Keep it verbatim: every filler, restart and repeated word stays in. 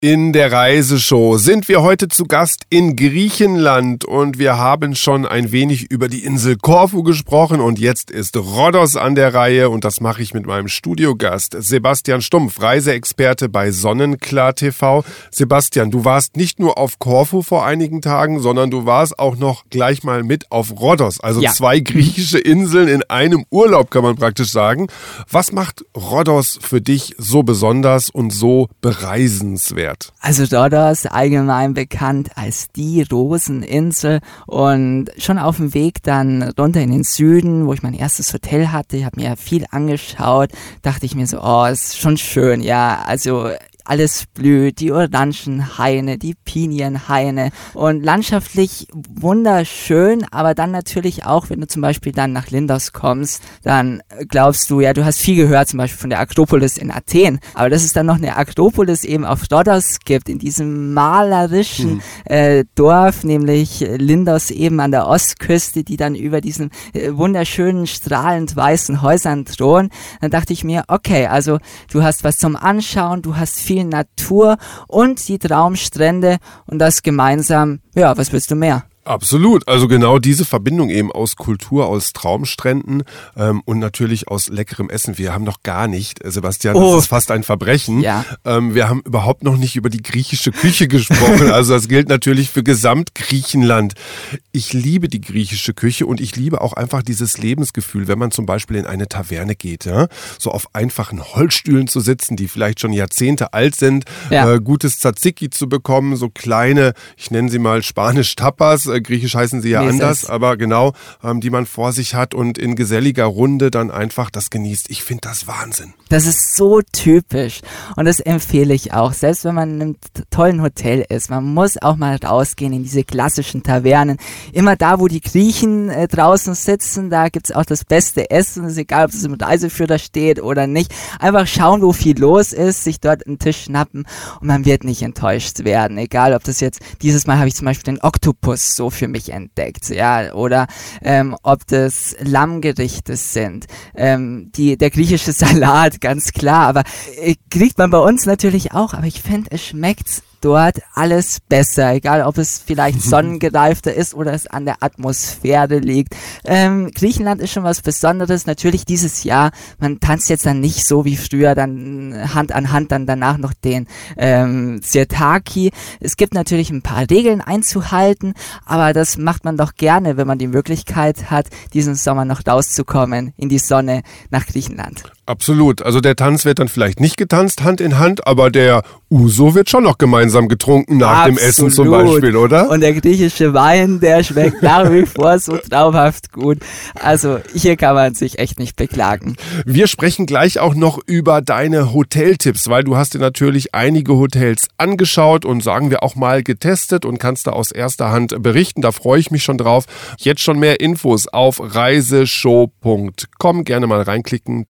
In der Reiseshow sind wir heute zu Gast in Griechenland und wir haben schon ein wenig über die Insel Korfu gesprochen und jetzt ist Rhodos an der Reihe und das mache ich mit meinem Studiogast Sebastian Stumpf, Reiseexperte bei Sonnenklar T V. Sebastian, du warst nicht nur auf Korfu vor einigen Tagen, sondern du warst auch noch gleich mal mit auf Rhodos, also ja. zwei griechische Inseln in einem Urlaub, kann man praktisch sagen. Was macht Rhodos für dich so besonders und so bereisenswert? Also Rhodos, allgemein bekannt als die Roseninsel, und schon auf dem Weg dann runter in den Süden, wo ich mein erstes Hotel hatte, ich habe mir viel angeschaut, dachte ich mir so, oh, ist schon schön, ja, also alles blüht, die Orangenhaine, die Pinienhaine und landschaftlich wunderschön, aber dann natürlich auch, wenn du zum Beispiel dann nach Lindos kommst, dann glaubst du, ja, du hast viel gehört, zum Beispiel von der Akropolis in Athen, aber dass es dann noch eine Akropolis eben auf Rhodos gibt, in diesem malerischen mhm. äh, Dorf, nämlich Lindos eben an der Ostküste, die dann über diesen äh, wunderschönen, strahlend weißen Häusern thronen, dann dachte ich mir, okay, also du hast was zum Anschauen, du hast viel Natur und die Traumstrände und das gemeinsam, ja, was willst du mehr? Absolut, also genau diese Verbindung eben aus Kultur, aus Traumstränden ähm, und natürlich aus leckerem Essen. Wir haben noch gar nicht, Sebastian, das oh. ist fast ein Verbrechen. Ja. Ähm, wir haben überhaupt noch nicht über die griechische Küche gesprochen, also das gilt natürlich für Gesamtgriechenland. Ich liebe die griechische Küche und ich liebe auch einfach dieses Lebensgefühl, wenn man zum Beispiel in eine Taverne geht, ja? So auf einfachen Holzstühlen zu sitzen, die vielleicht schon Jahrzehnte alt sind, ja. äh, gutes Tzatziki zu bekommen, so kleine, ich nenne sie mal Spanisch Tapas, griechisch heißen sie ja Mäßig. anders, aber genau, ähm, die man vor sich hat und in geselliger Runde dann einfach das genießt. Ich finde das Wahnsinn. Das ist so typisch und das empfehle ich auch, selbst wenn man in einem tollen Hotel ist. Man muss auch mal rausgehen in diese klassischen Tavernen. Immer da, wo die Griechen äh, draußen sitzen, da gibt's auch das beste Essen. Es ist egal, ob es im Reiseführer steht oder nicht. Einfach schauen, wo viel los ist, sich dort einen Tisch schnappen und man wird nicht enttäuscht werden. Egal, ob das jetzt, dieses Mal habe ich zum Beispiel den Oktopus so für mich entdeckt, ja, oder ähm, ob das Lammgerichte sind, ähm, die, der griechische Salat, ganz klar, aber äh, kriegt man bei uns natürlich auch, aber ich finde, es schmeckt dort alles besser, egal ob es vielleicht sonnengereifter ist oder es an der Atmosphäre liegt. Ähm, Griechenland ist schon was Besonderes, natürlich dieses Jahr, man tanzt jetzt dann nicht so wie früher, dann Hand an Hand, dann danach noch den ähm, Sirtaki. Es gibt natürlich ein paar Regeln einzuhalten, aber das macht man doch gerne, wenn man die Möglichkeit hat, diesen Sommer noch rauszukommen in die Sonne nach Griechenland. Absolut, also der Tanz wird dann vielleicht nicht getanzt, Hand in Hand, aber der Uso wird schon noch gemeinsam getrunken nach Absolut. dem Essen zum Beispiel, oder? Und der griechische Wein, der schmeckt nach wie vor so traumhaft gut. Also hier kann man sich echt nicht beklagen. Wir sprechen gleich auch noch über deine Hoteltipps, weil du hast dir natürlich einige Hotels angeschaut und sagen wir auch mal getestet und kannst da aus erster Hand berichten. Da freue ich mich schon drauf. Jetzt schon mehr Infos auf reiseshow punkt com. Gerne mal reinklicken.